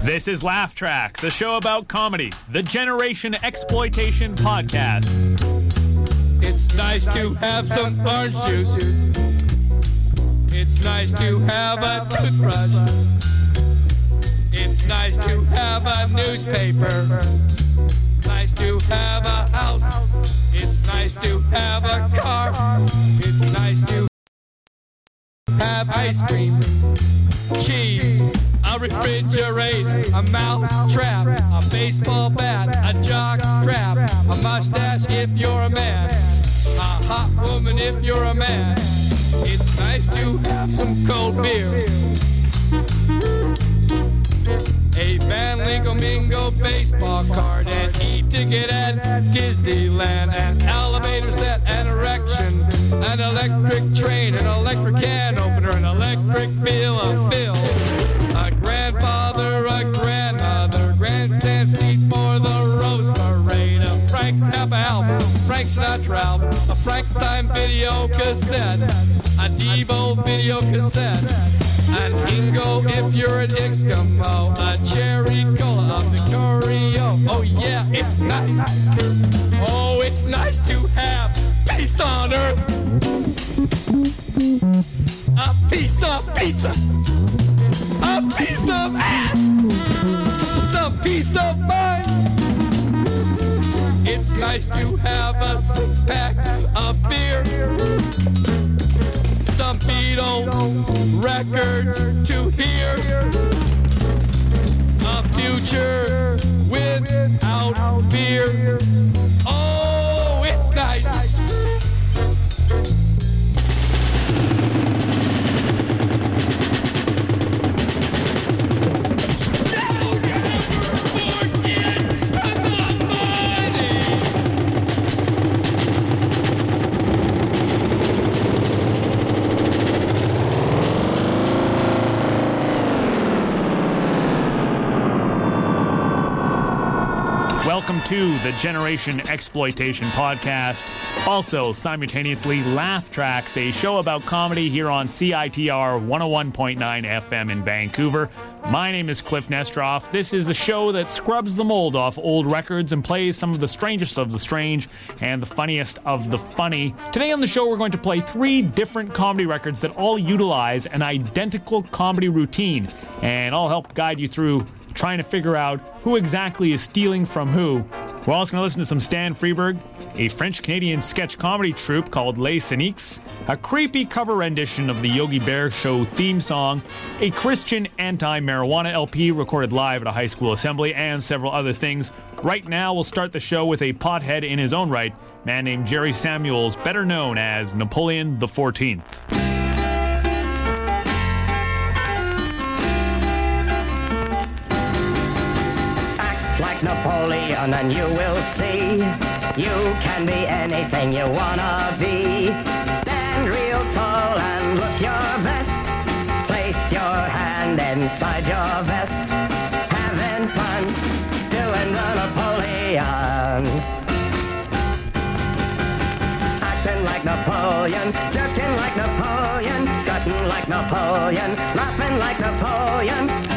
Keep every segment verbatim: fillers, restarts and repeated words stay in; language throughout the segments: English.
This is Laugh Tracks, a show about comedy, the Generation Exploitation podcast. It's nice to have some orange juice. It's nice to have a toothbrush. It's nice to have a newspaper. Nice to have a house. It's nice to have a car. It's nice to have ice cream, cheese, a refrigerator, a mouse trap, a baseball bat, a jock strap, a mustache if you're a man, a hot woman if you're a man. It's nice to have some cold beer, a Van Lingo baseball card, an e-ticket at Disneyland, an elevator set, an erection, an electric train, an electric can opener, an electric bill, a bill, a grandfather, a grandmother, grandstand seat for the Rose Parade, a Frank Zappa album, Frank Sinatra album, a Frankenstein video cassette, a Devo video cassette, an Ingo if you're an Eskimo, a cherry cola, a Victorio. Oh yeah, it's nice. Oh, it's nice to have peace on earth. A piece of pizza. A piece of ass. Some piece of mind. It's nice to have a six-pack of beer. Some Beatles records to hear. A future without fear. Oh, it's nice. Don't ever forget the money. Welcome to the Generation Exploitation podcast, also simultaneously Laugh Tracks, a show about comedy here on C I T R one oh one point nine F M in Vancouver. My name is Cliff Nestroff. This is a show that scrubs the mold off old records and plays some of the strangest of the strange and the funniest of the funny. Today on the show, we're going to play three different comedy records that all utilize an identical comedy routine, and I'll help guide you through trying to figure out who exactly is stealing from who. We're also going to listen to some Stan Freberg, a French-Canadian sketch comedy troupe called Les Cyniques, a creepy cover rendition of the Yogi Bear Show theme song, a Christian anti-marijuana L P recorded live at a high school assembly, and several other things. Right now, we'll start the show with a pothead in his own right, a man named Jerry Samuels, better known as Napoleon the fourteenth. Like Napoleon and you will see you can be anything you wanna be. Stand real tall and look your best. Place your hand inside your vest. Having fun doing the Napoleon. Acting like Napoleon, jerking like Napoleon, strutting like Napoleon, laughing like Napoleon.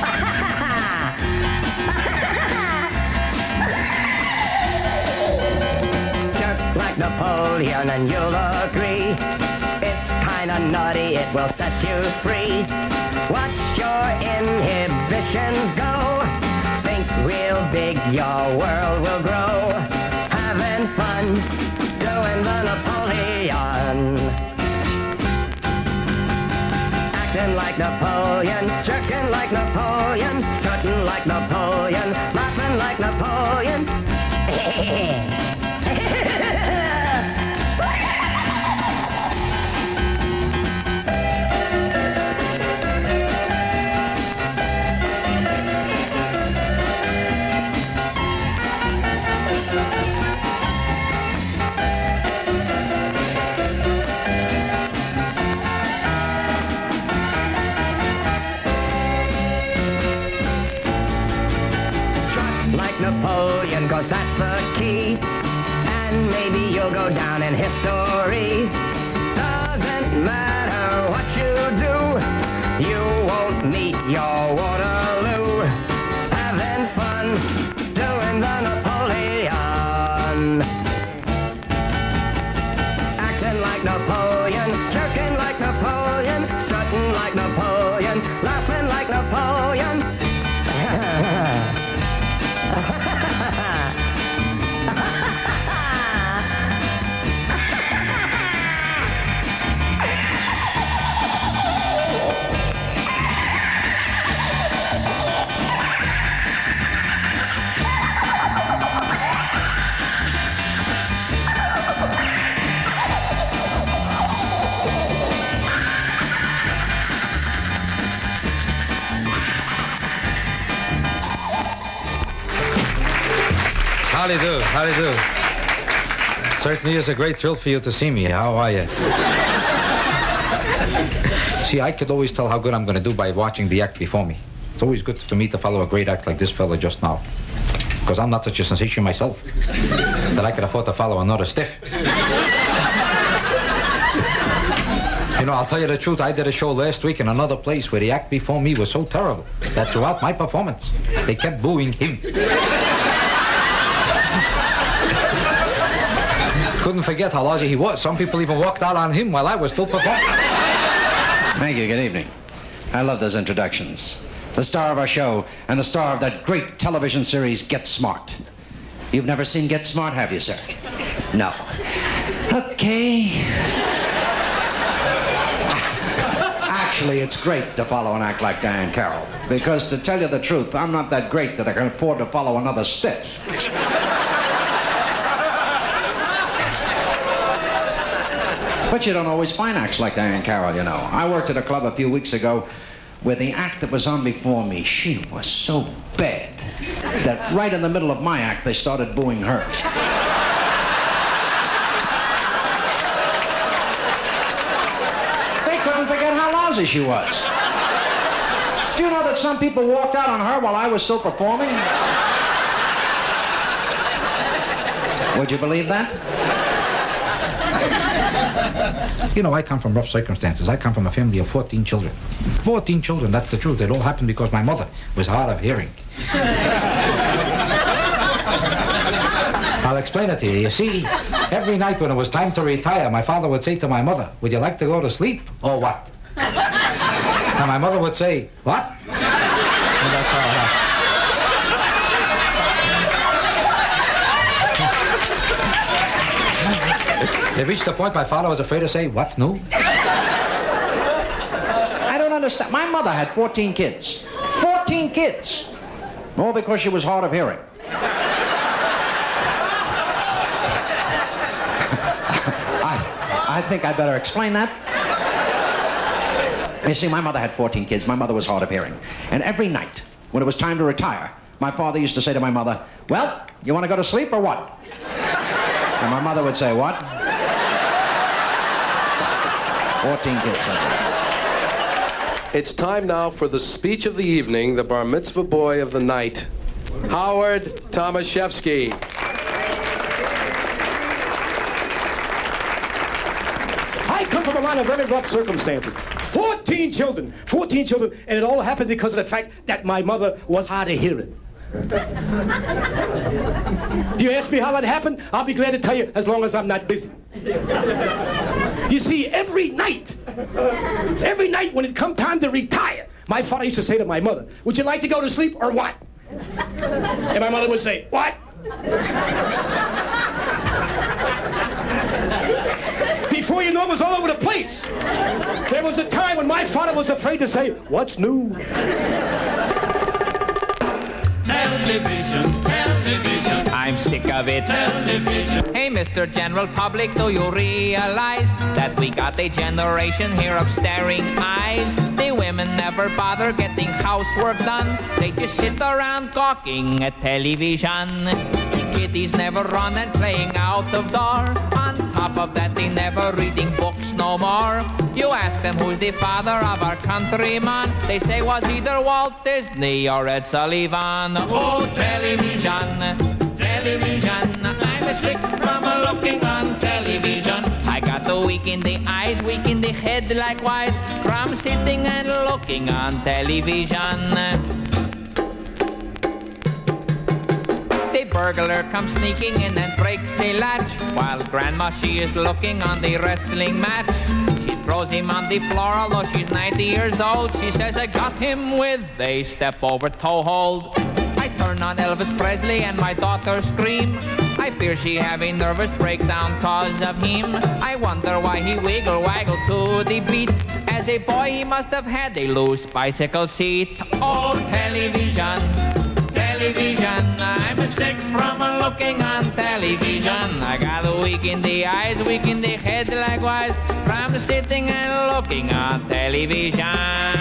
Like Napoleon and you'll agree it's kinda naughty, it will set you free. Watch your inhibitions go. Think real big, your world will grow. Having fun doing the Napoleon. Acting like Napoleon, jerking like Napoleon, strutting like Napoleon, laughing like Napoleon. Napoleon, cause that's the key, and maybe you'll go down in history. Doesn't matter what you do, you won't meet your Waterloo. Napoleon, laughing like Napoleon. How do you do? How do you do? Certainly is a great thrill for you to see me. How are you? See, I could always tell how good I'm going to do by watching the act before me. It's always good for me to follow a great act like this fella just now. Because I'm not such a sensation myself that I could afford to follow another stiff. You know, I'll tell you the truth, I did a show last week in another place where the act before me was so terrible that throughout my performance, they kept booing him. Couldn't forget how lousy he was. Some people even walked out on him while I was still performing. Thank you. Good evening. I love those introductions. The star of our show and the star of that great television series, Get Smart. You've never seen Get Smart, have you, sir? No. Okay. Actually, it's great to follow an act like Diane Carroll. Because to tell you the truth, I'm not that great that I can afford to follow another stiff. But you don't always find acts like Diane Carroll, you know. I worked at a club a few weeks ago where the act that was on before me, she was so bad that right in the middle of my act, they started booing her. They couldn't forget how lousy she was. Do you know that some people walked out on her while I was still performing? Would you believe that? You know, I come from rough circumstances. I come from a family of fourteen children. fourteen children, that's the truth. It all happened because my mother was hard of hearing. I'll explain it to you. You see, every night when it was time to retire, my father would say to my mother, would you like to go to sleep or what? And my mother would say, what? And that's how it happened. It reached a point my father was afraid to say, what's new? I don't understand. My mother had fourteen kids. fourteen kids. All because she was hard of hearing. I, I think I better explain that. You see, my mother had fourteen kids. My mother was hard of hearing. And every night, when it was time to retire, my father used to say to my mother, well, you want to go to sleep or what? And my mother would say, what? fourteen kids. It's time now for the speech of the evening, the bar mitzvah boy of the night, Howard Tomaszewski. I come from a line of very rough circumstances. fourteen children, fourteen children, and it all happened because of the fact that my mother was hard of hearing. You ask me how that happened? I'll be glad to tell you as long as I'm not busy. You see, every night, every night when it come time to retire, my father used to say to my mother, would you like to go to sleep or what? And my mother would say, what? Before you know, it was all over the place. There was a time when my father was afraid to say, what's new? Television, television, I'm sick of it. Television. Hey, Mister General Public, do you realize that we got a generation here of staring eyes? The women never bother getting housework done. They just sit around gawking at television. The kiddies never run and playing out of door. On top of that, they never reading books no more. You ask them who's the father of our countryman, they say was either Walt Disney or Ed Sullivan. Oh, television, television, I'm sick from looking on television. I got the weak in the eyes, weak in the head likewise, from sitting and looking on television. The burglar comes sneaking in and breaks the latch, while Grandma, she is looking on the wrestling match. She throws him on the floor, although she's ninety years old. She says, I got him with a step over toe hold. I turn on Elvis Presley and my daughter scream. I fear she have a nervous breakdown cause of him. I wonder why he wiggle waggle to the beat. As a boy he must have had a loose bicycle seat. Oh, television, television, I'm sick from looking on television. I got a weak in the eyes, weak in the head likewise, from sitting and looking on television.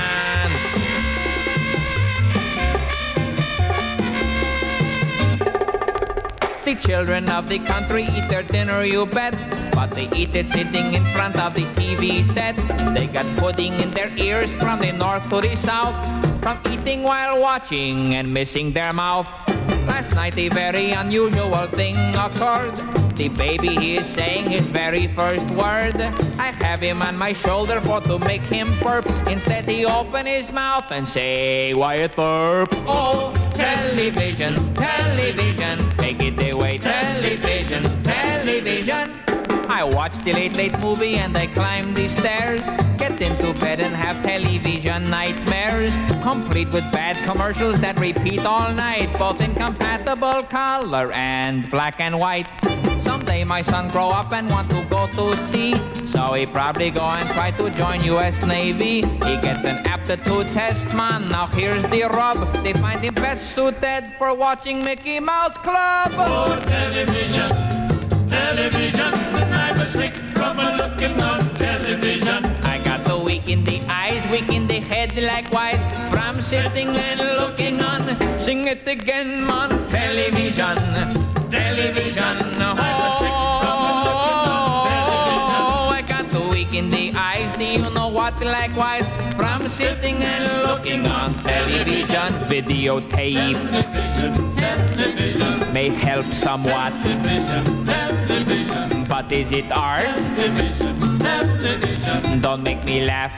The children of the country eat their dinner, you bet, but they eat it sitting in front of the T V set. They got pudding in their ears from the north to the south, from eating while watching and missing their mouth. Last night a very unusual thing occurred. The baby, he is saying his very first word. I have him on my shoulder for to make him burp. Instead he open his mouth and say, Wyatt Burp. Oh, television, television, take it away, television, television. I watch the late, late movie and I climb the stairs. Get into bed and have television nightmares, complete with bad commercials that repeat all night, both in compatible color and black and white. Someday my son grow up and want to go to sea, so he probably go and try to join U S Navy. He gets an aptitude test, man. Now here's the rub. They find him best suited for watching Mickey Mouse Club. Oh, television, television, I'm sick from looking on television. I got the weak in the eyes, weak in the head likewise, from sitting and looking on. Sing it again, man. Television, television. I'm sick from looking on television. Oh, I got the weak in the eyes, do you know what likewise, from sitting and looking on television. Videotape Television, television, may help somewhat, television, television, but is it art? television, television. Don't make me laugh.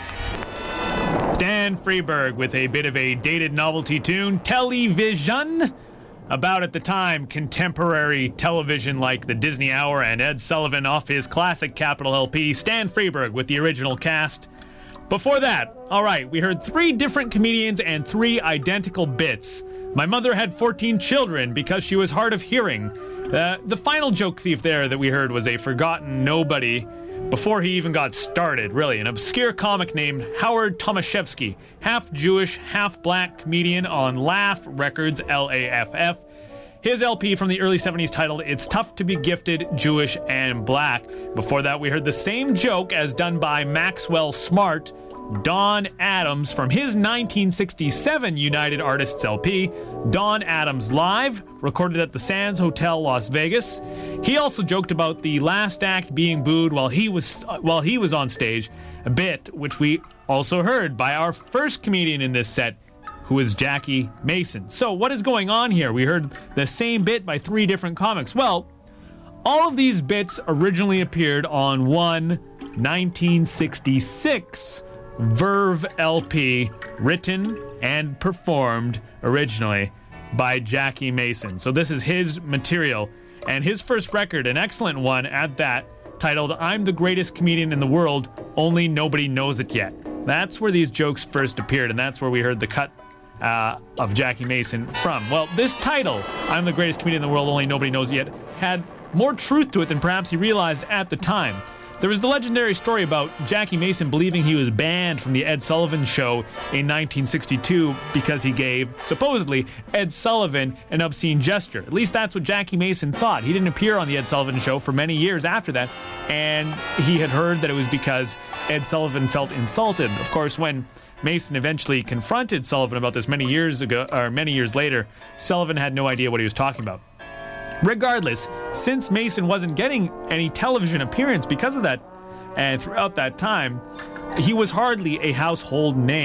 Dan Freeberg with a bit of a dated novelty tune, Television. About at the time, contemporary television like the Disney Hour and Ed Sullivan off his classic Capitol L P, Stan Freeberg with the original cast. Before that, all right, we heard three different comedians and three identical bits. My mother had fourteen children because she was hard of hearing. Uh, the final joke thief there that we heard was a forgotten nobody before he even got started, really. An obscure comic named Howard Tomaszewski, half Jewish, half black comedian on Laugh Records, L A F F. His L P from the early seventies titled It's Tough to Be Gifted, Jewish and Black. Before that, we heard the same joke as done by Maxwell Smart, Don Adams, from his nineteen sixty-seven United Artists L P, Don Adams Live, recorded at the Sands Hotel, Las Vegas. He also joked about the last act being booed while he was uh, while he was on stage, a bit which we also heard by our first comedian in this set, who is Jackie Mason. So what is going on here? We heard the same bit by three different comics. Well, all of these bits originally appeared on one nineteen sixty-six Verve L P, written and performed originally by Jackie Mason. So this is his material, and his first record, an excellent one at that, titled I'm the Greatest Comedian in the World, Only Nobody Knows It Yet. That's where these jokes first appeared, and that's where we heard the cut uh, of Jackie Mason from. Well, this title, I'm the Greatest Comedian in the World, Only Nobody Knows It Yet, had more truth to it than perhaps he realized at the time. There was the legendary story about Jackie Mason believing he was banned from the Ed Sullivan Show in nineteen sixty-two because he gave, supposedly, Ed Sullivan an obscene gesture. At least that's what Jackie Mason thought. He didn't appear on the Ed Sullivan Show for many years after that, and he had heard that it was because Ed Sullivan felt insulted. Of course, when Mason eventually confronted Sullivan about this many years ago, or many years later, Sullivan had no idea what he was talking about. Regardless, since Mason wasn't getting any television appearance because of that, and throughout that time, he was hardly a household name.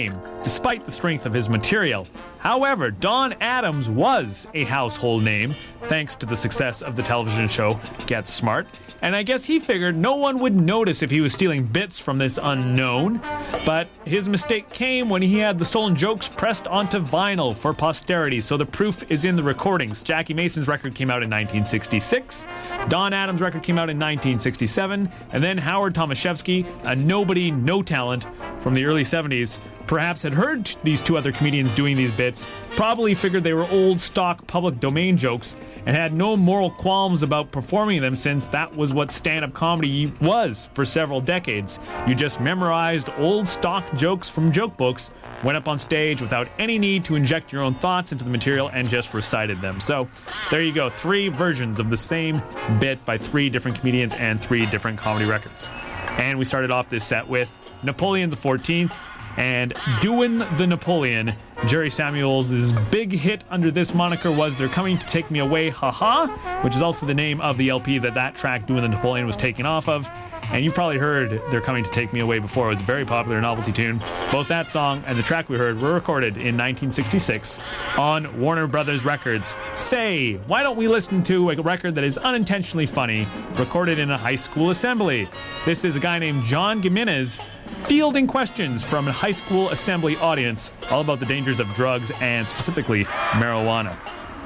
despite the strength of his material. However, Don Adams was a household name, thanks to the success of the television show Get Smart, and I guess he figured no one would notice if he was stealing bits from this unknown. But his mistake came when he had the stolen jokes pressed onto vinyl for posterity, so the proof is in the recordings. Jackie Mason's record came out in nineteen sixty-six, Don Adams' record came out in nineteen sixty-seven, and then Howard Tomaszewski, a nobody, no talent from the early seventies, perhaps had heard these two other comedians doing these bits, probably figured they were old stock public domain jokes, and had no moral qualms about performing them, since that was what stand-up comedy was for several decades. You just memorized old stock jokes from joke books, went up on stage without any need to inject your own thoughts into the material, and just recited them. So there you go, three versions of the same bit by three different comedians and three different comedy records. And we started off this set with Napoleon the fourteenth and Doin' the Napoleon. Jerry Samuels' big hit under this moniker was They're Coming to Take Me Away, Haha, which is also the name of the L P that that track, Doin' the Napoleon, was taken off of. And you've probably heard They're Coming to Take Me Away before. It was a very popular novelty tune. Both that song and the track we heard were recorded in nineteen sixty-six on Warner Brothers Records. Say, why don't we listen to a record that is unintentionally funny, recorded in a high school assembly? This is a guy named John Gimenez fielding questions from a high school assembly audience all about the dangers of drugs and specifically marijuana.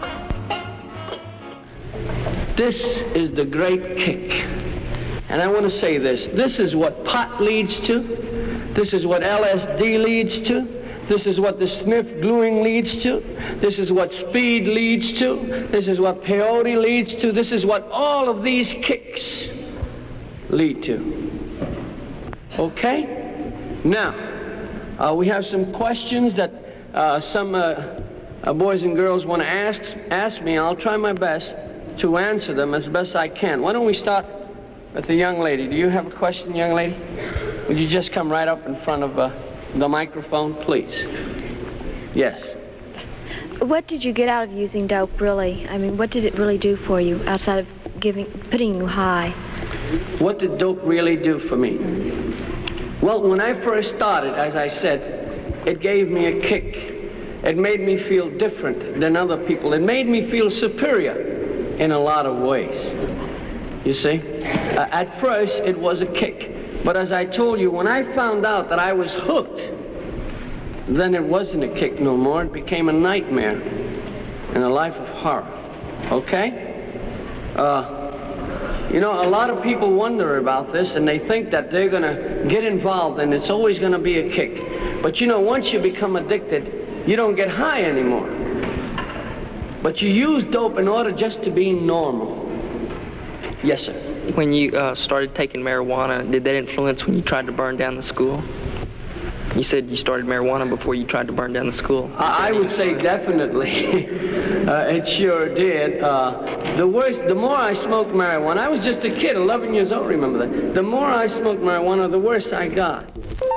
This is the great kick. And I want to say this. This is what pot leads to. This is what L S D leads to. This is what the Smith gluing leads to. This is what speed leads to. This is what peyote leads to. This is what all of these kicks lead to. Okay? Now, uh, we have some questions that uh, some uh, uh, boys and girls want to ask, ask me. I'll try my best to answer them as best I can. Why don't we start with the young lady? Do you have a question, young lady? Would you just come right up in front of uh, the microphone, please? Yes. What did you get out of using dope, really? I mean, what did it really do for you outside of giving, putting you high? What did dope really do for me? Well, when I first started, as I said, it gave me a kick. It made me feel different than other people. It made me feel superior in a lot of ways. You see? Uh, at first, it was a kick. But as I told you, when I found out that I was hooked, then it wasn't a kick no more. It became a nightmare and a life of horror. Okay? Uh, you know, a lot of people wonder about this, and they think that they're going to get involved, and it's always going to be a kick. But you know, once you become addicted, you don't get high anymore. But you use dope in order just to be normal. Yes, sir. When you uh, started taking marijuana, did that influence when you tried to burn down the school? You said you started marijuana before you tried to burn down the school. I, I would say definitely. uh, it sure did. Uh, the worst, the more I smoked marijuana, I was just a kid, eleven years old, remember that. The more I smoked marijuana, the worse I got.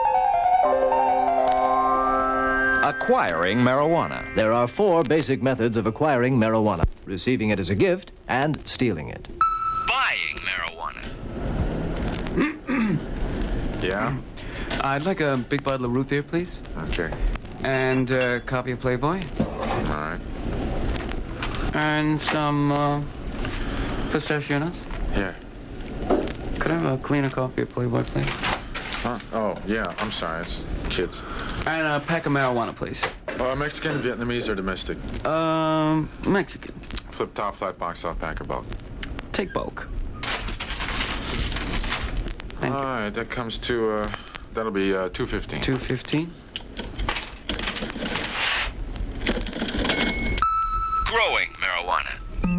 Acquiring marijuana. There are four basic methods of acquiring marijuana: receiving it as a gift and stealing it. Buying marijuana. Yeah? I'd like a big bottle of root beer, please. Okay. And a copy of Playboy. All right. And some uh, pistachio nuts. Here. Could I have a cleaner copy of Playboy, please? Huh? Oh, yeah. I'm sorry. It's kids. And a pack of marijuana, please. Uh, Mexican, Vietnamese, or domestic? Um, Mexican. Flip top, flat box, soft pack, or bulk? Take bulk. Thank All you. right, that comes to, uh, that'll be uh, two fifteen. two fifteen. Growing marijuana.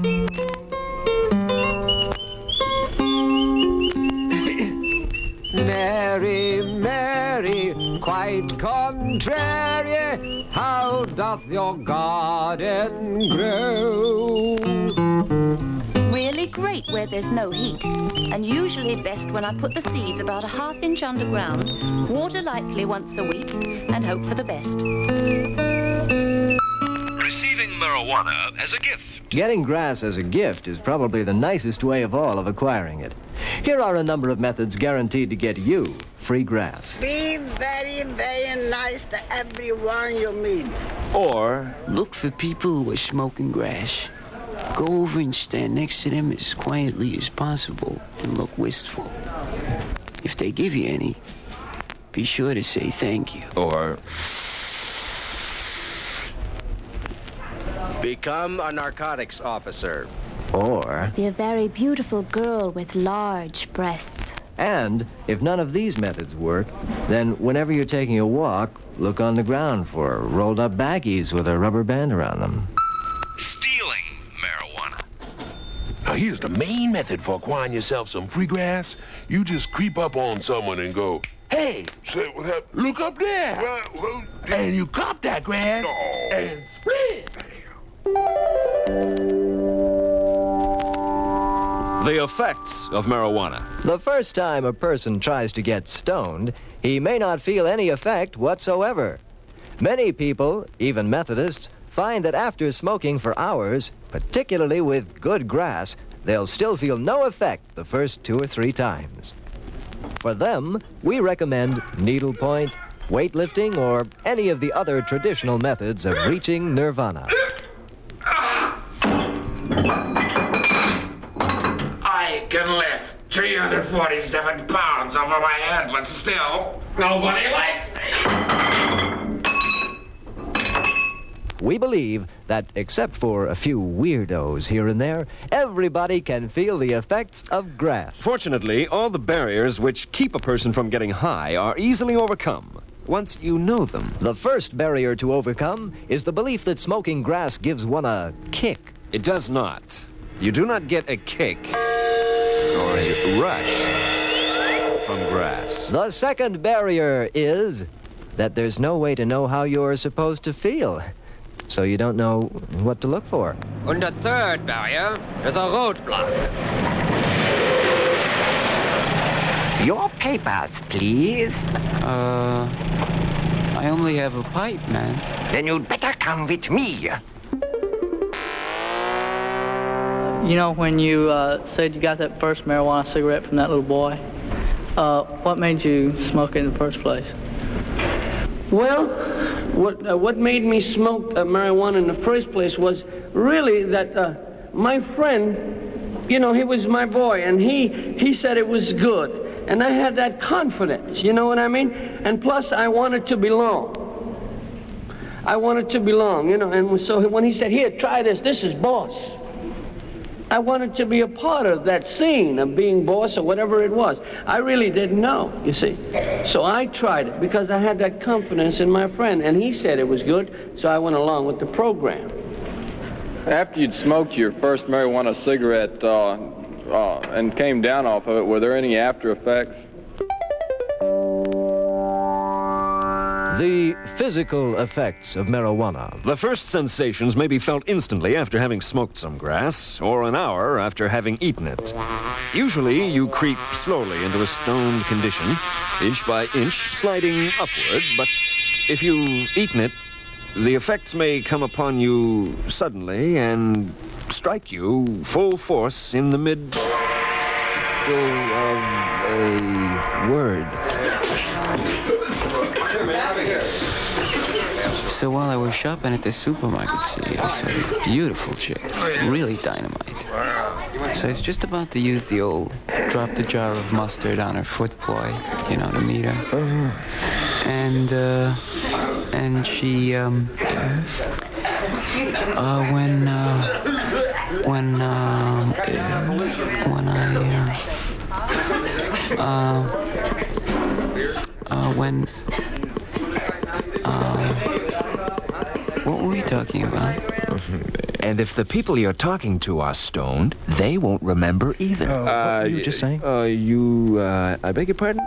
Mary, Mary, quite contrary, how doth your garden grow? Really great where there's no heat, and usually best when I put the seeds about a half inch underground, water lightly once a week, and hope for the best. Receiving marijuana as a gift. Getting grass as a gift is probably the nicest way of all of acquiring it. Here are a number of methods guaranteed to get you free grass. Be very, very nice to everyone you meet. Or look for people who are smoking grass. Go over and stand next to them as quietly as possible and look wistful. If they give you any, be sure to say thank you. Or become a narcotics officer. Or Be a very beautiful girl with large breasts. And if none of these methods work, then whenever you're taking a walk, look on the ground for rolled up baggies with a rubber band around them. Stealing marijuana. Now, here's the main method for acquiring yourself some free grass. You just creep up on someone and go, hey, say, what happened? Look up there. Well, well, and you cop that grass no. and split. the effects of marijuana. The first time a person tries to get stoned, he may not feel any effect whatsoever. Many people, even Methodists, find that after smoking for hours, particularly with good grass, they'll still feel no effect the first two or three times. For them, we recommend needlepoint, weightlifting, or any of the other traditional methods of reaching nirvana. I can lift three hundred forty-seven pounds over my head, but still, nobody likes me. We believe that, except for a few weirdos here and there, everybody can feel the effects of grass. Fortunately, all the barriers which keep a person from getting high are easily overcome once you know them. The first barrier to overcome is the belief that smoking grass gives one a kick. It does not. You do not get a kick or a rush from grass. The second barrier is that there's no way to know how you're supposed to feel. So you don't know what to look for. And the third barrier is a roadblock. Your papers, please. Uh, I only have a pipe, man. Then you'd better come with me. You know, when you uh, said you got that first marijuana cigarette from that little boy, uh, what made you smoke it in the first place? Well, what uh, what made me smoke uh, marijuana in the first place was really that uh, my friend, you know, he was my boy, and he he said it was good, and I had that confidence, you know what I mean? And plus, I wanted to belong. I wanted to belong, you know, and so when he said, "Here, try this. This is boss," I wanted to be a part of that scene of being boss or whatever it was. I really didn't know, you see. So I tried it because I had that confidence in my friend, and he said it was good, so I went along with the program. After you'd smoked your first marijuana cigarette uh, uh, and came down off of it, were there any after effects? The physical effects of marijuana. The first sensations may be felt instantly after having smoked some grass, or an hour after having eaten it. Usually, you creep slowly into a stoned condition, inch by inch, sliding upward, but if you've eaten it, the effects may come upon you suddenly and strike you full force in the mid of a word. So while I was shopping at the supermarket, see, I saw this beautiful chick, really dynamite. So I was just about to use the old drop the jar of mustard on her foot ploy, you know, to meet her. And, uh, and she, um, uh, when, uh, when, um, when I, uh, uh, uh, when, uh, what were we talking about? And if the people you're talking to are stoned, they won't remember either. Uh, what were you just saying? Uh, you, uh, I beg your pardon?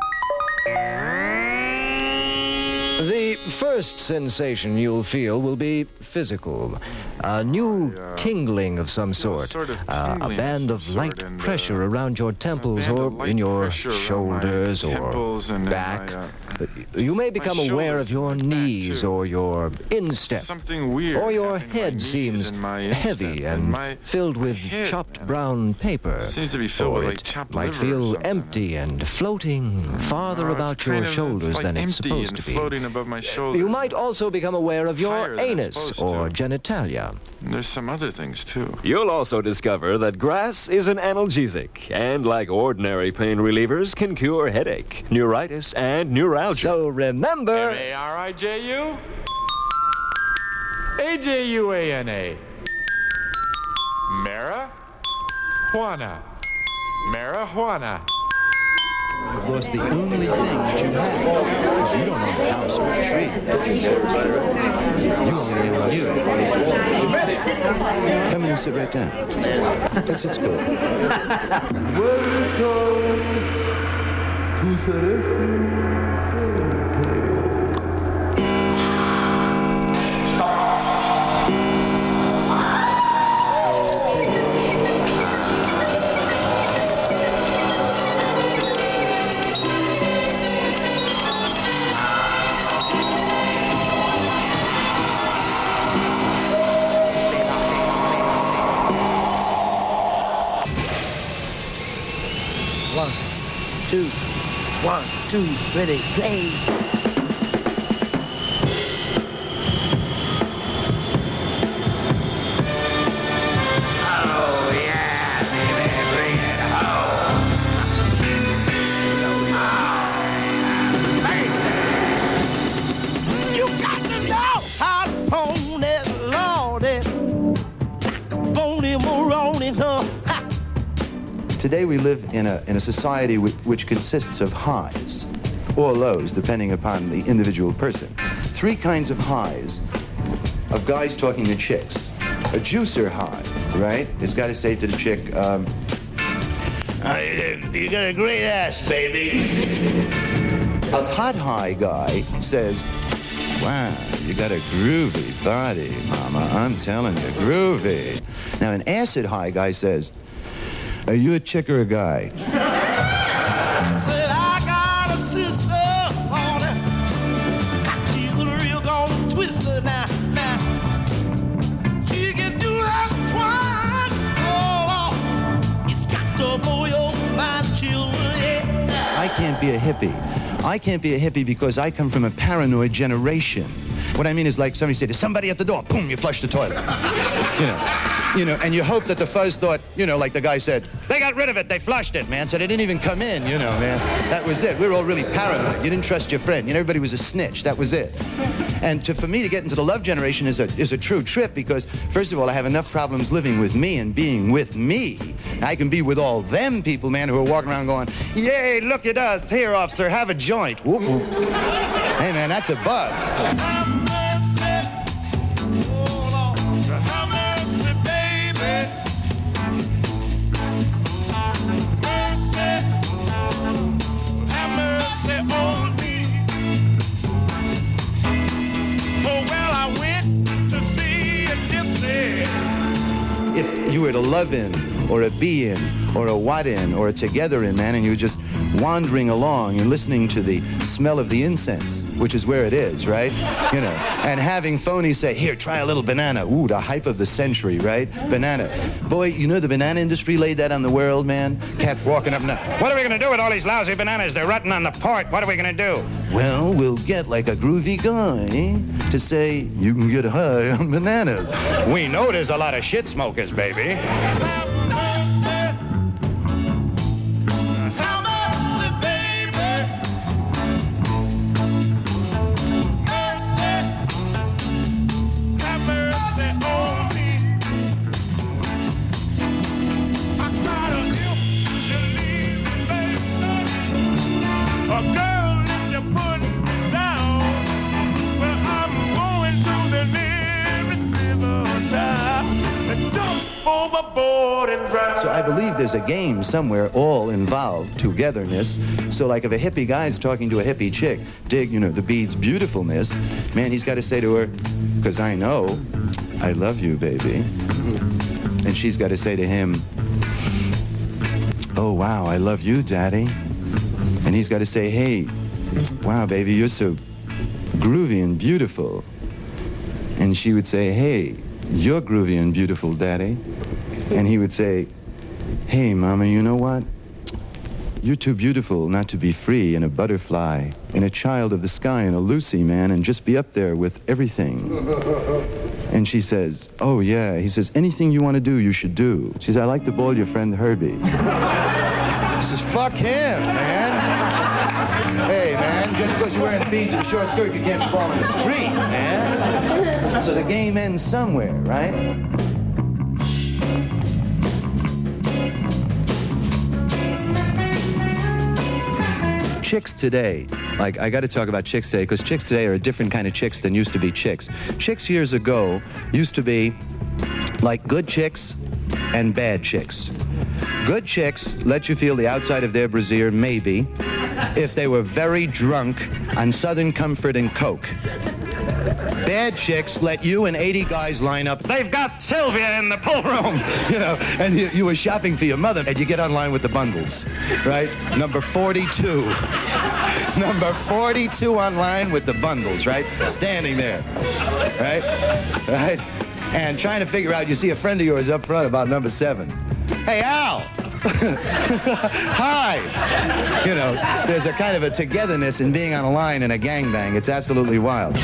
The first sensation you'll feel will be physical. A new uh, tingling of some sort. Sort of uh, a band of, of light and, pressure uh, around your temples or in your shoulders or temples and back. my, uh, But you may become aware of your knees or your instep. Something weird. Or your head seems heavy and my filled with head, chopped brown paper. Seems to be filled or with it like chopped might liver or feel something. empty and floating farther Oh, it's about kind your of- shoulders it's like than it's empty supposed and to be. floating above my shoulders. You might also become aware of your Higher than I'm anus supposed or to. genitalia. There's some other things too. You'll also discover that grass is an analgesic, and like ordinary pain relievers, can cure headache, neuritis, and neuralgia. So remember... M A R I J U? A J U A N A. Marijuana. Marijuana. You've lost the only thing that you had, because you don't own the house or the tree. You only own you. Come in and sit right down. That's its cool. Welcome to Celestial. One, two, one, two, ready, play. Oh, yeah, baby, bring it home. You got to know how to pony, lordy. Pony, moroni, huh? Today we live in a, in a society which, which consists of highs, or lows, depending upon the individual person. Three kinds of highs of guys talking to chicks. A juicer high, right? It's got to say to the chick, um, Oh, you, you got a great ass, baby. a hot high guy says, wow, you got a groovy body, mama. I'm telling you, groovy. Now, an acid high guy says, are you a chick or a guy? Said I got a sister, Lordy. She's a real gone twister now, now. She can do that twine. Oh, it's got to blow your mind, children, yeah. I can't be a hippie. I can't be a hippie because I come from a paranoid generation. What I mean is like somebody said, there's somebody at the door, boom, you flush the toilet. You know. You know, and you hope that the fuzz thought, you know, like the guy said, they got rid of it, they flushed it, man, so they didn't even come in, you know, man. That was it. We were all really paranoid. You didn't trust your friend. You know, everybody was a snitch. That was it. And to, for me to get into the love generation is a, is a true trip because, first of all, I have enough problems living with me and being with me. I can be with all them people, man, who are walking around going, yay, look at us. Here, officer, have a joint. Whoop, whoop. Hey, man, that's a buzz. If you were to love in, or a be in, or a what in, or a together in, man, and you were just wandering along and listening to the smell of the incense, which is where it is, right? You know, and having phonies say, here, try a little banana. Ooh, the hype of the century, right? Banana. Boy, you know the banana industry laid that on the world, man? Cat walking up and down. What are we going to do with all these lousy bananas? They're rotting on the port. What are we going to do? Well, we'll get like a groovy guy to say, you can get high on bananas. We know there's a lot of shit smokers, baby. So I believe there's a game somewhere all involved, togetherness. So like if a hippie guy's talking to a hippie chick, dig, you know, the bead's beautifulness, man, he's got to say to her, because I know I love you, baby. And she's got to say to him, oh, wow, I love you, daddy. And he's got to say, hey, wow, baby, you're so groovy and beautiful. And she would say, hey, you're groovy and beautiful, Daddy. And he would say, hey, Mama, you know what? You're too beautiful not to be free and a butterfly and a child of the sky and a Lucy, man, and just be up there with everything. And she says, oh, yeah. He says, anything you want to do, you should do. She says, I like to ball your friend Herbie. He says, fuck him, man. Hey, man, just because you're wearing a beach and a short skirt, you can't be balling the street, man. So the game ends somewhere, right? Chicks today, like, I got to talk about chicks today, because chicks today are a different kind of chicks than used to be chicks. Chicks years ago used to be like good chicks and bad chicks. Good chicks let you feel the outside of their brassiere, maybe, if they were very drunk on Southern Comfort and Coke. Bad chicks let you and eighty guys line up. They've got Sylvia in the pool room, you know, and you, you were shopping for your mother, and you get online with the bundles, right? Number forty-two. Number forty-two online with the bundles, right? Standing there, right? Right? And trying to figure out, you see a friend of yours up front about number seven. Hey, Al! Hi! You know, there's a kind of a togetherness in being on a line in a gangbang. It's absolutely wild.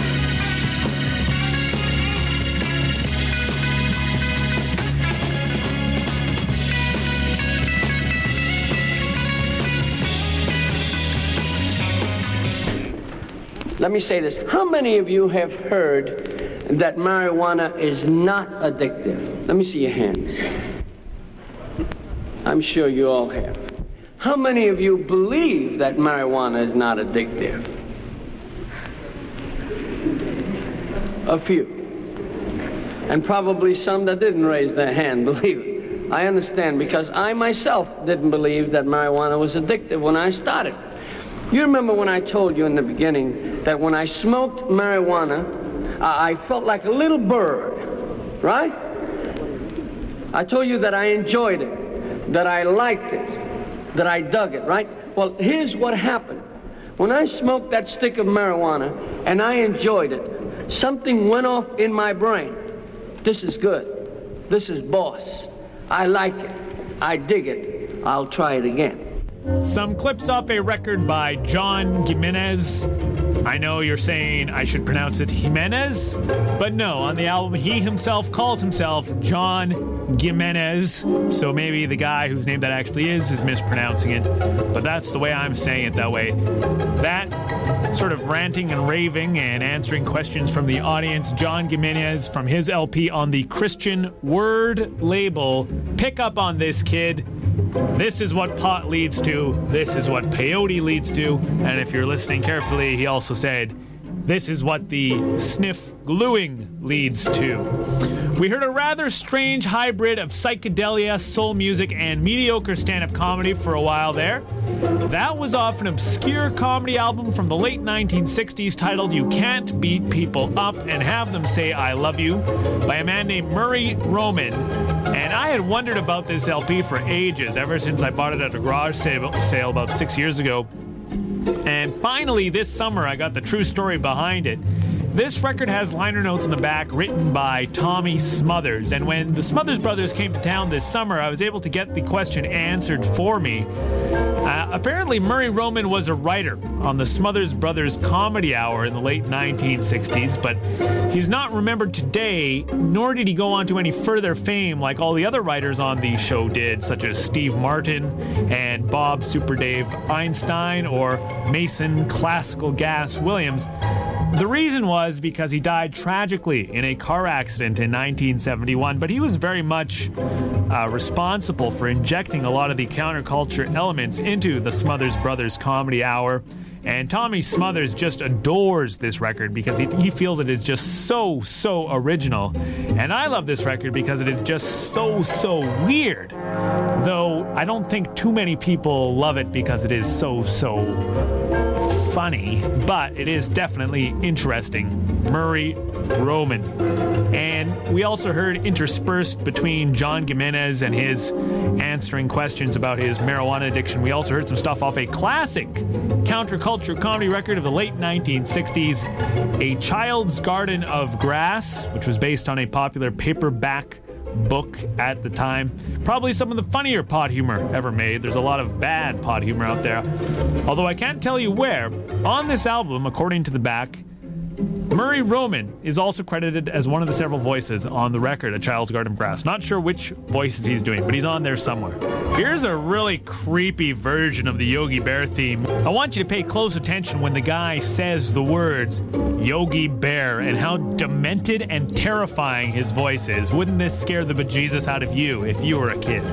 Let me say this. How many of you have heard that marijuana is not addictive? Let me see your hands. I'm sure you all have. How many of you believe that marijuana is not addictive? A few. And probably some that didn't raise their hand believe it. I understand, because I myself didn't believe that marijuana was addictive when I started. You remember when I told you in the beginning that when I smoked marijuana, I felt like a little bird, right? I told you that I enjoyed it, that I liked it, that I dug it, right? Well, here's what happened. When I smoked that stick of marijuana and I enjoyed it, something went off in my brain. This is good. This is boss. I like it. I dig it. I'll try it again. Some clips off a record by John Jimenez. I know you're saying I should pronounce it Jimenez, but no, on the album he himself calls himself John Jimenez, so maybe the guy whose name that actually is is mispronouncing it, but that's the way I'm saying it that way. That sort of ranting and raving and answering questions from the audience, John Jimenez from his L P on the Christian Word label. Pick up on this, kid. This is what pot leads to. This is what peyote leads to. And if you're listening carefully, he also said, this is what the sniff gluing leads to. We heard a rather strange hybrid of psychedelia, soul music, and mediocre stand-up comedy for a while there. That was off an obscure comedy album from the late nineteen sixties titled You Can't Beat People Up and Have Them Say I Love You by a man named Murray Roman. And I had wondered about this L P for ages, ever since I bought it at a garage sale, sale about six years ago. And finally, this summer, I got the true story behind it. This record has liner notes in the back written by Tommy Smothers, and when the Smothers Brothers came to town this summer, I was able to get the question answered for me. Uh, apparently, Murray Roman was a writer on the Smothers Brothers Comedy Hour in the late nineteen sixties, but he's not remembered today, nor did he go on to any further fame like all the other writers on the show did, such as Steve Martin and Bob Super Dave Einstein or Mason Classical Gas Williams. The reason was because he died tragically in a car accident in nineteen seventy-one, but he was very much uh, responsible for injecting a lot of the counterculture elements into the Smothers Brothers Comedy Hour. And Tommy Smothers just adores this record because he, he feels it is just so, so original. And I love this record because it is just so, so weird. Though I don't think too many people love it because it is so, so funny, but it is definitely interesting. Murray Roman. And we also heard interspersed between John Gimenez and his answering questions about his marijuana addiction, we also heard some stuff off a classic counterculture comedy record of the late nineteen sixties, A Child's Garden of Grass, which was based on a popular paperback book at the time. Probably some of the funnier pod humor ever made. There's a lot of bad pod humor out there. Although I can't tell you where. On this album, according to the back, Murray Roman is also credited as one of the several voices on the record, A Child's Garden of Grass. Not sure which voices he's doing, but he's on there somewhere. Here's a really creepy version of the Yogi Bear theme. I want you to pay close attention when the guy says the words Yogi Bear and how demented and terrifying his voice is. Wouldn't this scare the bejesus out of you if you were a kid?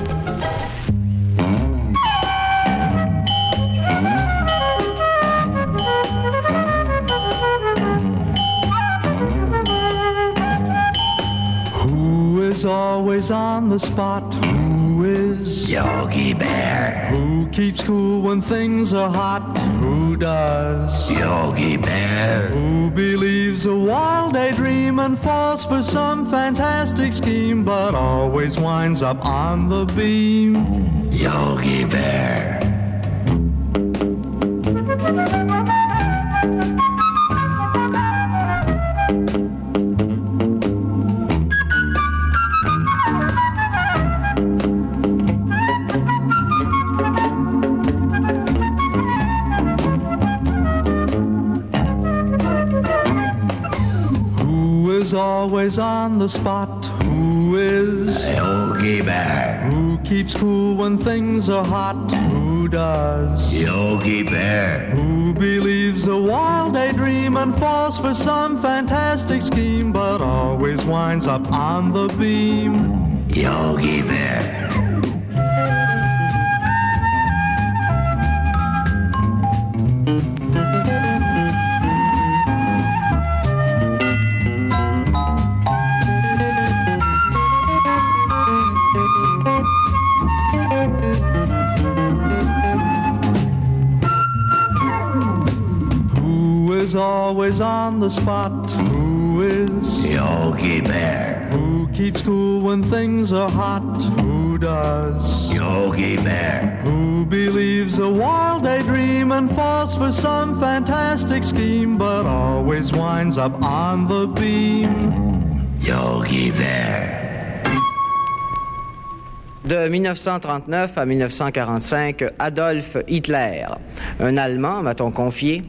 Is always on the spot. Who is Yogi Bear? Who keeps cool when things are hot? Who does Yogi Bear? Who believes a wild daydream and falls for some fantastic scheme, but always winds up on the beam? Yogi Bear. Always on the spot. Who is Yogi Bear? Who keeps cool when things are hot? Who does Yogi Bear? Who believes a wild daydream and falls for some fantastic scheme, but always winds up on the beam? Yogi Bear. Always on the spot. Who is Yogi Bear? Who keeps cool when things are hot? Who does Yogi Bear? Who believes a wild daydream and falls for some fantastic scheme, but always winds up on the beam? Yogi Bear. De mille neuf cent trente-neuf à mille neuf cent quarante-cinq, Adolf Hitler, un Allemand, m'a-t-on confié,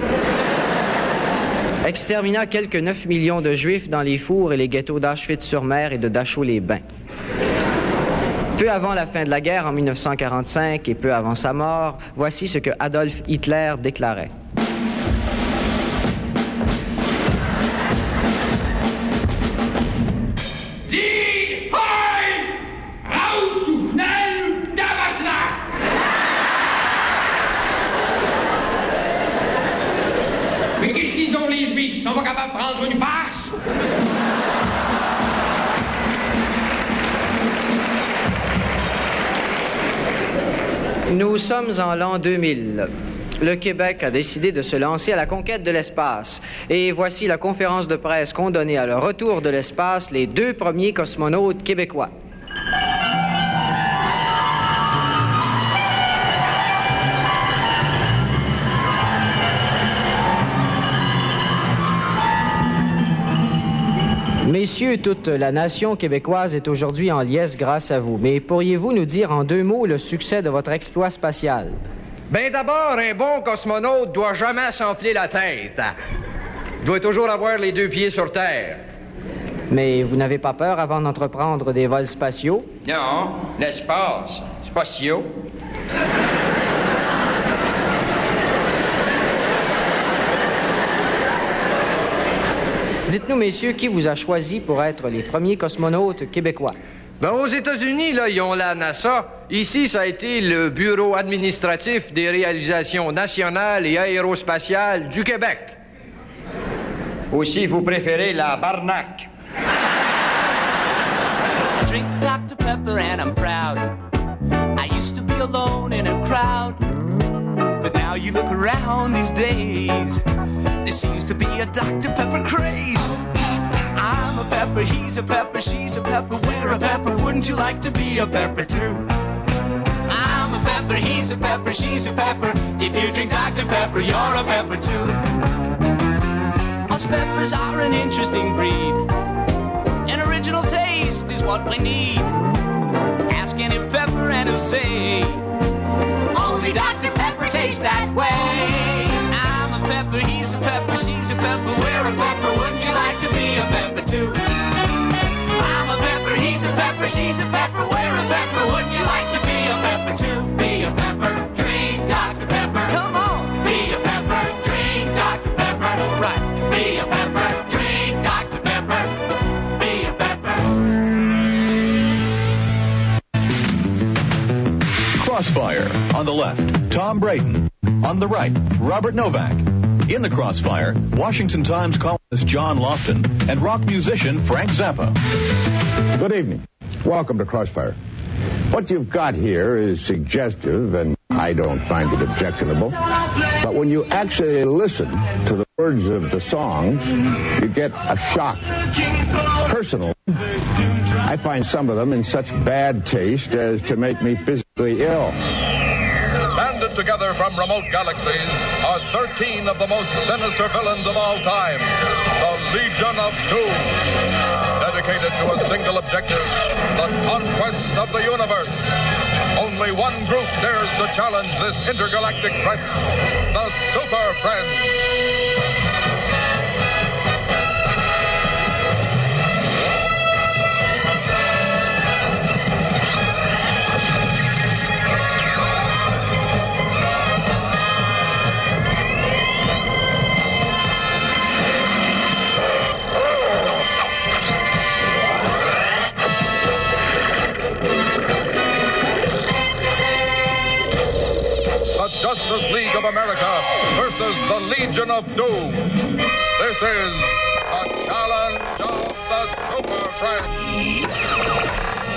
extermina quelques neuf millions de Juifs dans les fours et les ghettos d'Auschwitz-sur-Mer et de Dachau-les-Bains. Peu avant la fin de la guerre, en mille neuf cent quarante-cinq, et peu avant sa mort, voici ce que Adolf Hitler déclarait. Ils sont pas capables de prendre une farce? Nous sommes en l'an deux mille. Le Québec a décidé de se lancer à la conquête de l'espace. Et voici la conférence de presse qu'ont donnée à leur retour de l'espace les deux premiers cosmonautes québécois. Messieurs, toute la nation québécoise est aujourd'hui en liesse grâce à vous. Mais pourriez-vous nous dire en deux mots le succès de votre exploit spatial? Ben d'abord, un bon cosmonaute doit jamais s'enfler la tête. Il doit toujours avoir les deux pieds sur terre. Mais vous n'avez pas peur avant d'entreprendre des vols spatiaux? Non, l'espace, spatiaux. Dites-nous, messieurs, qui vous a choisi pour être les premiers cosmonautes québécois? Ben, aux États-Unis, là, ils ont la NASA. Ici, ça a été le Bureau administratif des réalisations nationales et aérospatiales du Québec. Aussi, vous préférez la Barnac. Drink Doctor Pepper and I'm proud. I used to be alone in a crowd, but now you look around these days. there seems to be a Doctor Pepper craze. I'm a pepper, he's a pepper, she's a pepper, we're a pepper. Wouldn't you like to be a pepper too? I'm a pepper, he's a pepper, she's a pepper. If you drink Doctor Pepper, you're a pepper too. Us peppers are an interesting breed. An original taste is what we need. Ask any pepper and he'll say, only Doctor Pepper tastes that way. I'm a pepper, he's a pepper, she's a pepper, we're a pepper. Wouldn't you like to be a pepper too? I'm a pepper, he's a pepper, she's a pepper, we're a pepper. Wouldn't you like to be a pepper too? Be a pepper, drink Doctor Pepper. Come on! Be a pepper, drink Doctor Pepper. All right. Be a pepper, drink Doctor Pepper. Be a pepper. Crossfire. On the left, Tom Braden. On the right, Robert Novak. In the Crossfire, Washington Times columnist John Lofton and rock musician Frank Zappa. Good evening. Welcome to Crossfire. What you've got here is suggestive, and I don't find it objectionable. But when you actually listen to the words of the songs, you get a shock. Personally, I find some of them in such bad taste as to make me physically ill. Banded together from remote galaxies are thirteen of the most sinister villains of all time, the Legion of Doom. Dedicated to a single objective, the conquest of the universe. Only one group dares to challenge this intergalactic threat, the Super Friends. The Justice League of America versus the Legion of Doom. This is a challenge of the Super Friends.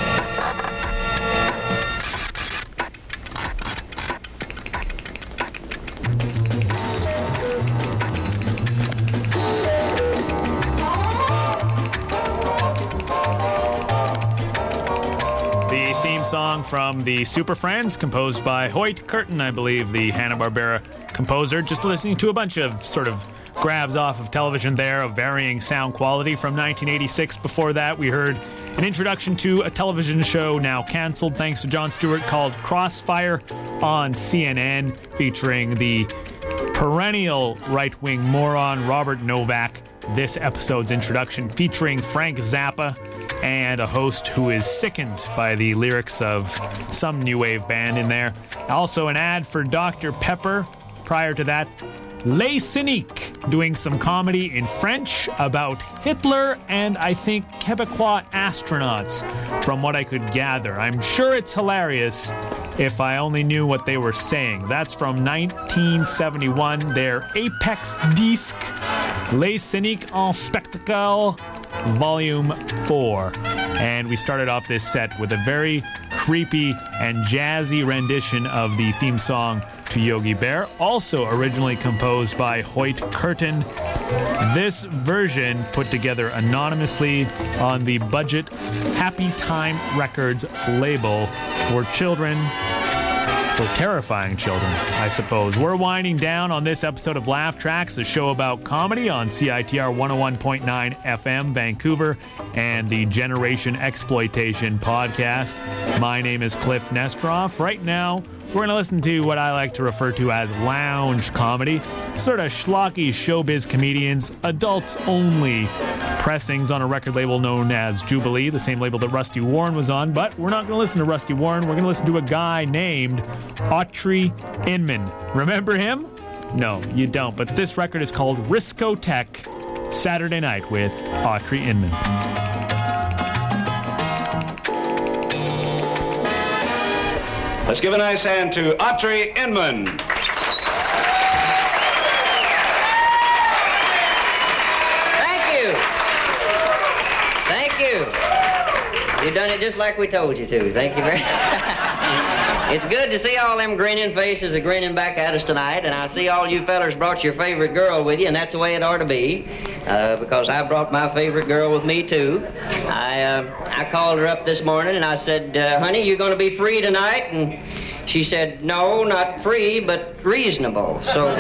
The theme song from the Super Friends, composed by Hoyt Curtin, I believe, the Hanna-Barbera composer. Just listening to a bunch of sort of grabs off of television there of varying sound quality from nineteen eighty-six. Before that, we heard an introduction to a television show now canceled thanks to Jon Stewart called Crossfire on C N N, featuring the perennial right-wing moron Robert Novak. This episode's introduction featuring Frank Zappa and a host who is sickened by the lyrics of some new wave band in there. Also an ad for Doctor Pepper. Prior to that, Les Cyniques doing some comedy in French about Hitler and I think Quebecois astronauts, from what I could gather. I'm sure it's hilarious if I only knew what they were saying. That's from nineteen seventy-one, their Apex disc, Les Cyniques en Spectacle, Volume four. And we started off this set with a very creepy and jazzy rendition of the theme song to Yogi Bear, also originally composed by Hoyt Curtin. This version put together anonymously on the Budget Happy Time Records label for children, for terrifying children, I suppose. We're winding down on this episode of Laugh Tracks, a show about comedy on C I T R one oh one point nine F M Vancouver and the Generation Exploitation podcast. My name is Cliff Nestroff. Right now, we're going to listen to what I like to refer to as lounge comedy, sort of schlocky showbiz comedians, adults only pressings on a record label known as Jubilee, the same label that Rusty Warren was on. But we're not going to listen to Rusty Warren. We're going to listen to a guy named Autry Inman. Remember him? No, you don't. But this record is called Riscotech, Saturday Night with Autry Inman. Let's give a nice hand to Autry Inman. Thank you. Thank you. You've done it just like we told you to. Thank you very much. It's good to see all them grinning faces a grinning back at us tonight, and I see all you fellers brought your favorite girl with you, and that's the way it ought to be, uh, because I brought my favorite girl with me, too. I uh, I called her up this morning, and I said, uh, honey, you going to be free tonight? And she said, no, not free, but reasonable. So,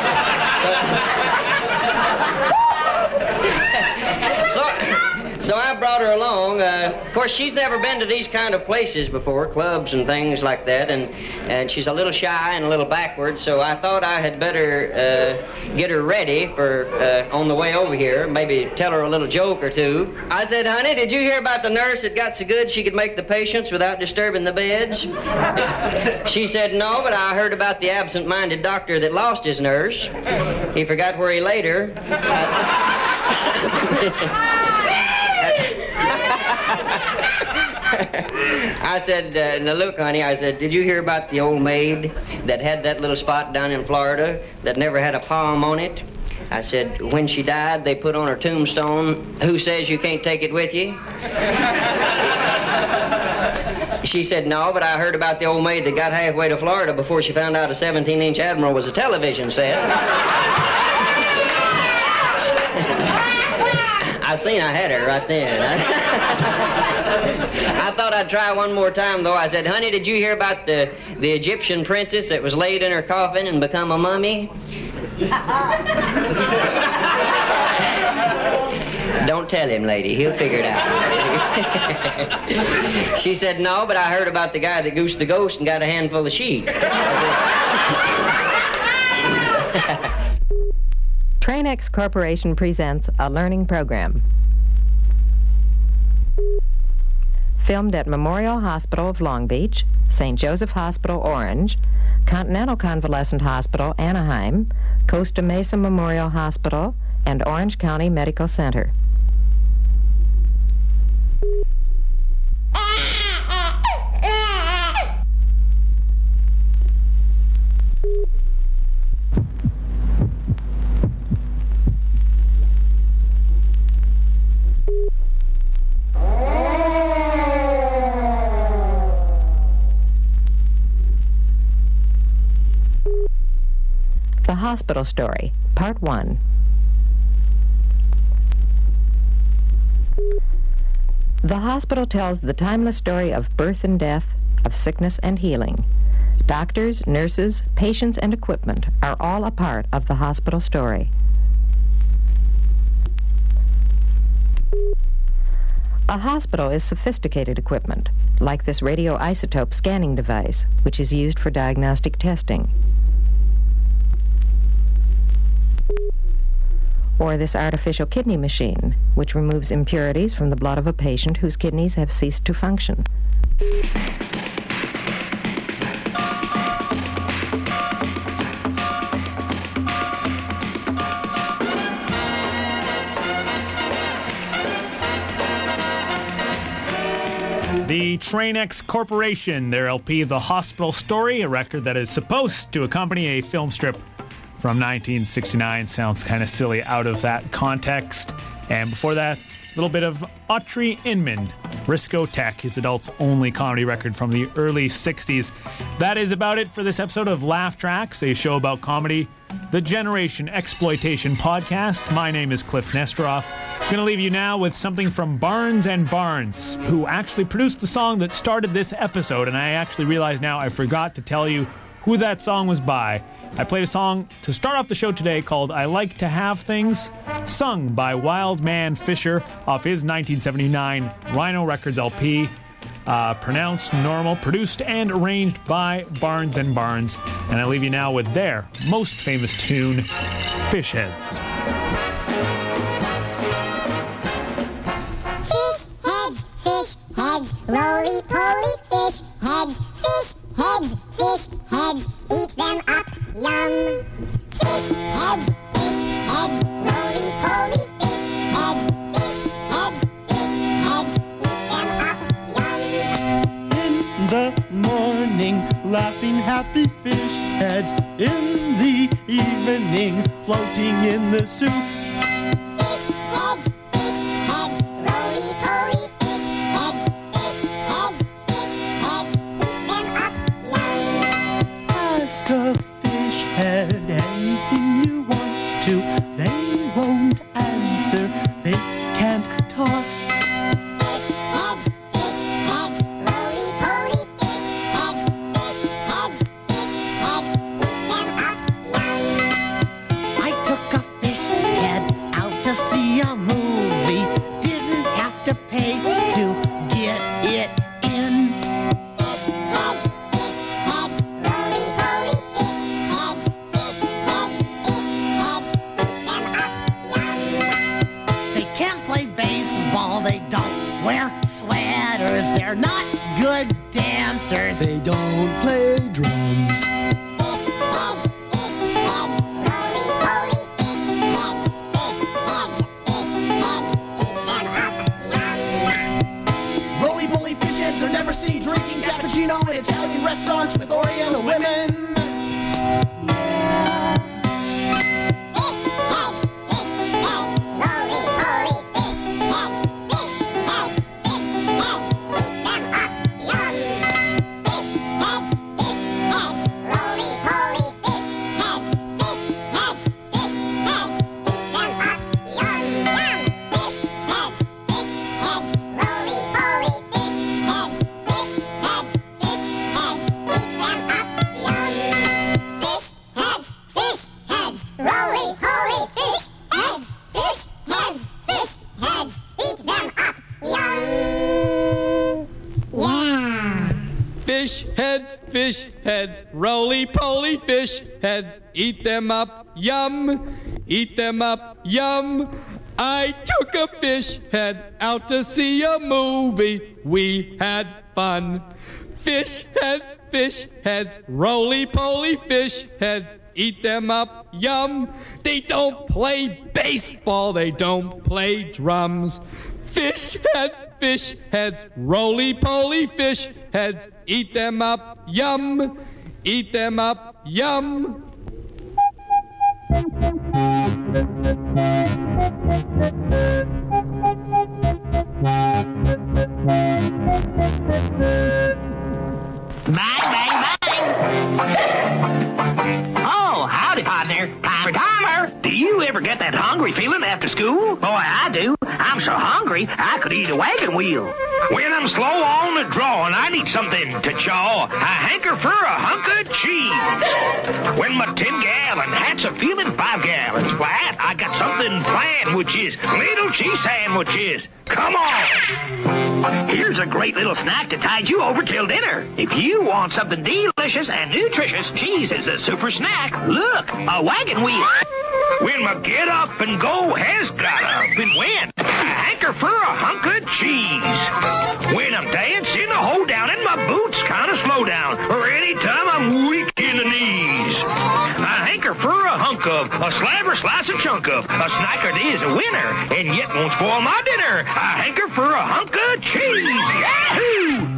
so, so I brought her along. Uh, of course, she's never been to these kind of places before, clubs and things like that, and, and she's a little shy and a little backward, so I thought I had better uh, get her ready for uh, on the way over here, maybe tell her a little joke or two. I said, honey, did you hear about the nurse that got so good she could make the patients without disturbing the beds? She said, no, but I heard about the absent-minded doctor that lost his nurse. He forgot where he laid her. I said, uh, now look, honey, I said, did you hear about the old maid that had that little spot down in Florida that never had a palm on it? I said, when she died, they put on her tombstone, who says you can't take it with you? She said, no, but I heard about the old maid that got halfway to Florida before she found out a seventeen-inch Admiral was a television set. I seen I had her right then. I thought I'd try one more time, though. I said, honey, did you hear about the, the Egyptian princess that was laid in her coffin and become a mummy? Don't tell him, lady. He'll figure it out. She said, no, but I heard about the guy that goosed the ghost and got a handful of sheep. Tranex Corporation presents a learning program. Filmed at Memorial Hospital of Long Beach, Saint Joseph Hospital, Orange, Continental Convalescent Hospital, Anaheim, Costa Mesa Memorial Hospital, and Orange County Medical Center. The Hospital Story, Part one. The hospital tells the timeless story of birth and death, of sickness and healing. Doctors, nurses, patients, and equipment are all a part of the hospital story. A hospital is sophisticated equipment, like this radioisotope scanning device, which is used for diagnostic testing. Or this artificial kidney machine, which removes impurities from the blood of a patient whose kidneys have ceased to function. The Tranex Corporation, their L P, The Hospital Story, a record that is supposed to accompany a film strip from nineteen sixty-nine. Sounds kind of silly out of that context. And before that, a little bit of Autry Inman, Risco Tech, his adults only comedy record from the early sixties. That is about it for this episode of Laugh Tracks, a show about comedy, the Generation Exploitation podcast. My name is Cliff Nesteroff. I'm going to leave you now with something from Barnes and Barnes, who actually produced the song that started this episode, and I actually realize now I forgot to tell you who that song was by. I played a song to start off the show today called I Like to Have Things, sung by Wild Man Fisher off his nineteen seventy-nine Rhino Records L P, uh, pronounced normal, produced and arranged by Barnes and Barnes. And I leave you now with their most famous tune, Fish Heads. Fish heads, fish heads, roly-poly fish heads, fish heads, fish heads, eat them up, yum. Fish heads, fish heads, roly-poly fish heads, fish heads, fish heads, eat them up, yum. In the morning, laughing happy fish heads. In the evening, floating in the soup. Fish heads, fish heads, roly-poly fish heads, fish heads, fish heads, eat them up, yum. They don't wear sweaters. They're not good dancers. They don't play drums. Fish heads, fish heads, roly-poly fish heads, fish heads, fish heads, eat them up, yum. Roly-poly fish heads are never seen drinking cappuccino in Italian restaurants with Oriental women. Fish heads, fish heads, roly-poly fish heads, fish heads, fish heads, eat them up, yum. Fish heads, fish heads, roly-poly fish heads, fish heads, fish heads, eat them up, yum, yum. Fish heads, fish heads, roly-poly fish heads, fish heads, fish heads, eat them up, yum. Fish heads, fish heads, roly-poly fish heads, fish heads, fish heads, eat them up, yum. Yeah. Fish heads, fish heads, roly-poly fish heads, eat them up, yum, eat them up, yum. I took a fish head out to see a movie, we had fun. Fish heads, fish heads, roly-poly fish heads, eat them up, yum. They don't play baseball, they don't play drums. Fish heads, fish heads, roly-poly fish heads, eat them up, yum, eat them up, yum. Bang, bang, bang! Oh, howdy, partner. Timer, timer! Do you ever get that hungry feeling after school? Boy, I do. I'm so hungry, I could eat a wagon wheel. When I'm slow on the draw and I need something to chaw, I hanker for a hunk of cheese. When my ten-gallon hat's a feeling five gallons flat, I got something planned, which is little cheese sandwiches. Come on! Here's a great little snack to tide you over till dinner. If you want something delicious and nutritious, cheese is a super snack. Look, a wagon wheel. When my get up and go has got up and went, I hanker for a hunk of cheese. When I'm dancing, I hold down and my boots kind of slow down, or anytime I'm weak in the knees. I hanker for a hunk of, a slab or slice and chunk of, a snacker that is a winner, and yet won't spoil my dinner. I hanker for a hunk of cheese. Yahoo!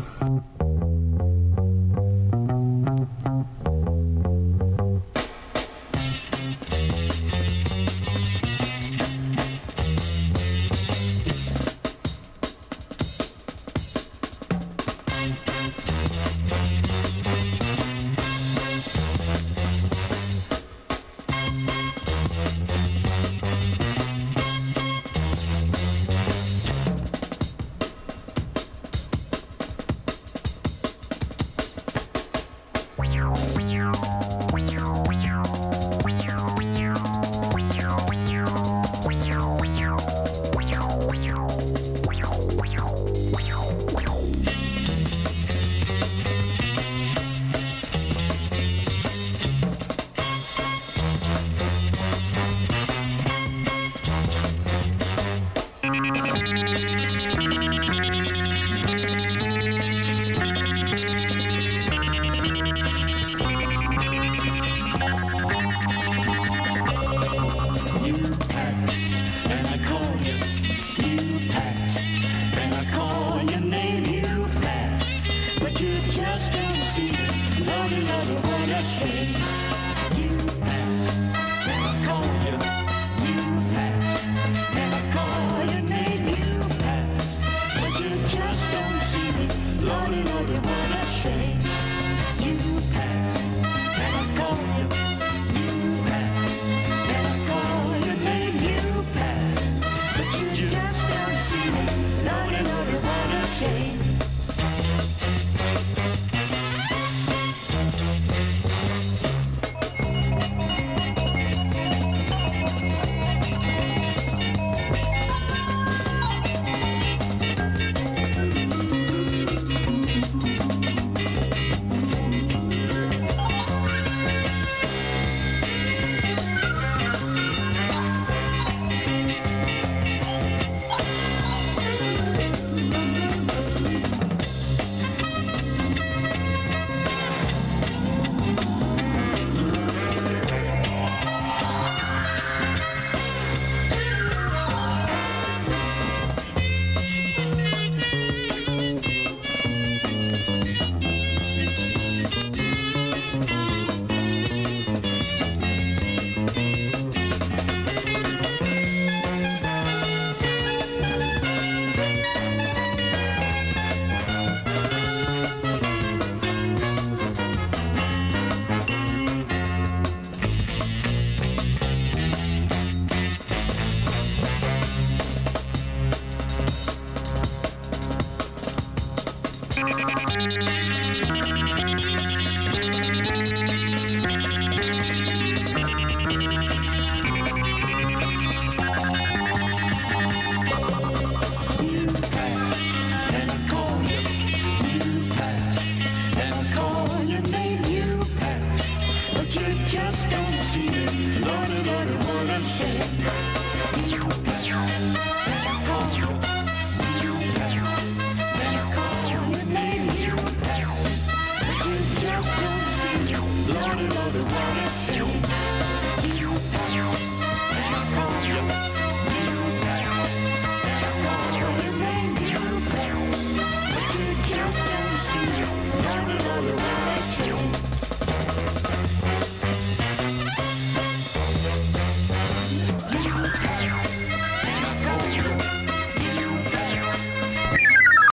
Lordy, Lordy, what a shame.